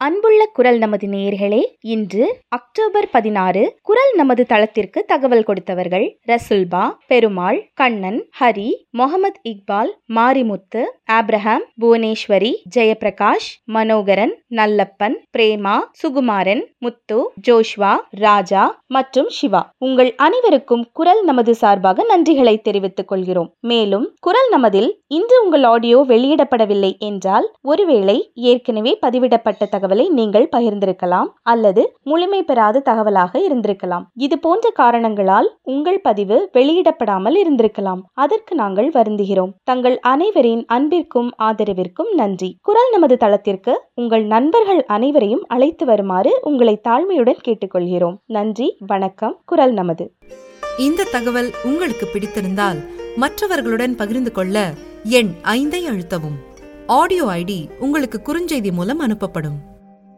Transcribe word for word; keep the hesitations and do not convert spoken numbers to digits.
அன்புள்ள குரல் நமது நேயர்களே, இன்று அக்டோபர் பதினாறு. குரல் நமது தளத்திற்கு தகவல் கொடுத்தவர்கள் ரசுல்பா, பெருமாள், கண்ணன், ஹரி, முகமது இக்பால், மாரிமுத்து, ஆப்ரஹாம், புவனேஸ்வரி, ஜெயபிரகாஷ், மனோகரன், நல்லப்பன், பிரேமா, சுகுமாரன், முத்து, ஜோஷ்வா, ராஜா மற்றும் சிவா. உங்கள் அனைவருக்கும் குரல் நமது சார்பாக நன்றிகளை தெரிவித்துக் கொள்கிறோம். மேலும் குரல் நமதில் இன்று உங்கள் ஆடியோ வெளியிடப்படவில்லை என்றால், ஒருவேளை ஏற்கனவே பதிவிடப்பட்ட தகவலை நீங்கள் பகிர்ந்திருக்கலாம் அல்லது முழுமை பெறாத தகவலாக இருந்திருக்கலாம். இது போன்ற காரணங்களால் உங்கள் பதிவு வெளியிடப்படாமல் இருந்திருக்கலாம். அதற்கு நாங்கள் வருந்துகிறோம். தங்கள் அனைவரின் அன்பிற்கும் ஆதரவிற்கும் நன்றி. குரல் நமது தளத்திற்கு உங்கள் நண்பர்கள் அனைவரையும் அழைத்து வருமாறு உங்களை தாழ்மையுடன் கேட்டுக்கொள்கிறோம். நன்றி, வணக்கம். குரல் நமது. இந்த தகவல் உங்களுக்கு பிடித்திருந்தால் மற்றவர்களுடன் பகிர்ந்து கொள்ள எண் ஐந்தை அழுத்தவும். ஆடியோ ஐடி உங்களுக்கு குறுஞ்செய்தி மூலம் அனுப்பப்படும்.